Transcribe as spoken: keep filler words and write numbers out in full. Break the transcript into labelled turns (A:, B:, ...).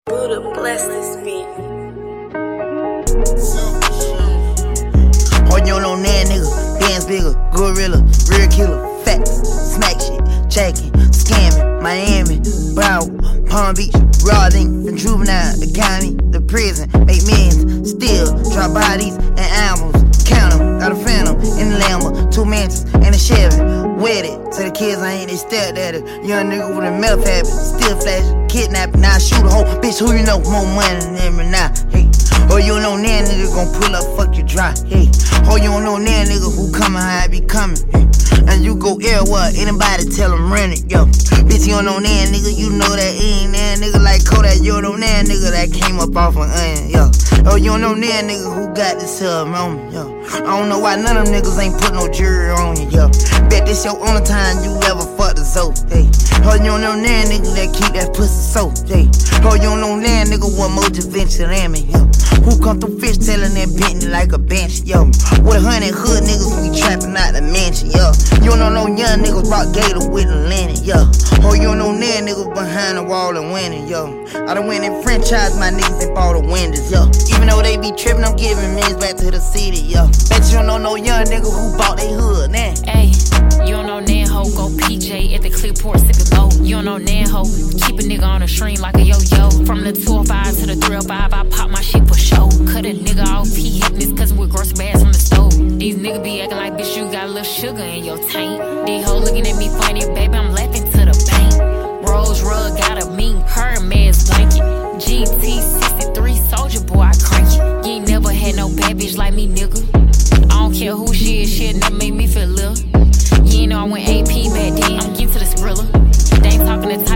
A: Buddha bless this beat.
B: Oh, you don't know that nigga, dance bigger, gorilla, real killer, facts, smack shit, jacking, scamming, Miami, Broward, Palm Beach, Rawlings, the juvenile, the county, the prison, make millions, still drop bodies and albums, count them, got a phantom in the Lambo, two mansions and a Chevy, wedded to the kids, I ain't they stepdaddy, young nigga with a meth habit, still flashing, kidnapping, now I shoot a whole bitch who you know more money than them now, hey. Oh, you don't know that nigga gon' pull up, fuck you dry, hey. Oh, you don't know that nigga who coming, how I be coming, hey. And you go everywhere, anybody tell him run it, yo. Bitch, you don't know that nigga, you know that he ain't that nigga like Kodak. You don't know that nigga that came up off an onion, yo. Oh, you don't know that nigga who got this here moment, yo. I don't know why none of them niggas ain't put no jury on you, yo. Bet this your only time you ever fucked a soap, hey. Oh, you don't know that nigga that keep that pussy soap, hey. Oh, you don't know that nigga what more adventure than me, yo. Who come through fish telling that Bentley like a bench, yo. With a hundred hood niggas, we trapping out the mansion, yo. You don't know no young niggas rock gator with a linen, yo. Oh, you don't know that niggas behind the wall and winning, yo. I done went and franchise my niggas and bought the windows, yo. Even though they be tripping, I'm giving millions back to the city, yo. Bet you don't know no young nigga who bought they hood, nah.
C: Ayy, you don't know Nan Ho, go P J at the Clearport, sippin' low. You don't know Nan Ho, keep a nigga on a string like a yo-yo. From the two oh five to the three oh five, I pop my shit for show. Cut a nigga off, he hitting his cousin with grocery bags from the stove. These niggas be acting like, bitch, you got a little sugar in your tank. These hoes looking at me funny, baby, I'm laughing to the bank. Rose rug got a mean Hermes blanket. G T sixty-three soldier boy, I crank it. You ain't never had no bad bitch like me, nigga. I don't care who she is, shit never made me feel little. You ain't know I went A P back then, I'm getting to the Skrilla. They ain't talking to